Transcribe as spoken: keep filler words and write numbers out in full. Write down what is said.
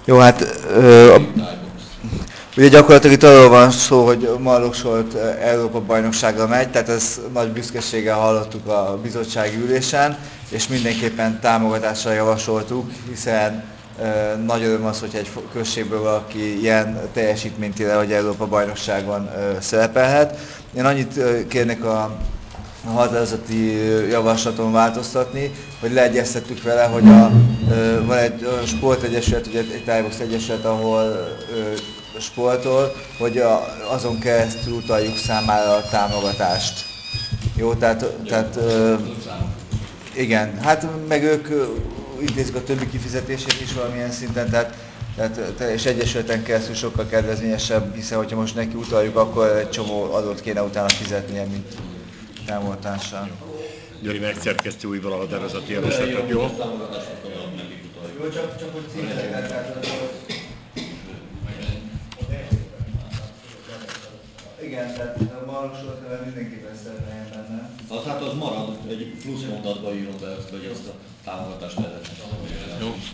Jó, hát ö, ugye gyakorlatilag itt arról van szó, hogy Marosholt Európa bajnokságra megy, tehát ezt nagy büszkeséggel hallottuk a bizottsági ülésen, és mindenképpen támogatásra javasoltuk, hiszen ö, nagy öröm az, hogy egy községből valaki ilyen teljesítményt ér el, hogy Európa bajnokságon ö, szerepelhet. Én annyit ö, kérnék a a határozati javaslaton változtatni, hogy leegyeztettük vele, hogy a, ö, van egy ö, sportegyesület, ugye egy tájbox egyesület, ahol ö, sportol, hogy a, azon keresztül utaljuk számára a támogatást. Jó, tehát, tehát ö, igen, hát meg ők ö, intézik a többi kifizetését is valamilyen szinten, tehát, tehát te- és egyesületen keresztül sokkal kedvezményesebb, hiszen hogyha most neki utaljuk, akkor egy csomó adót kéne utána fizetnie, mint támogatással. Jó. Gyuri megszerkeszti újból a határozati javaslatot, Jó, jó? támogatást oda nekik Jó, utaljuk. csak, csak hogy címzetlen, tehát hogy igen, tehát a Marosholt neve mindenképpen szerepeljen benne. Az hát az marad, egy plusz mondatba írom be, hogy ezt a támogatást erre Jó. jelezzük.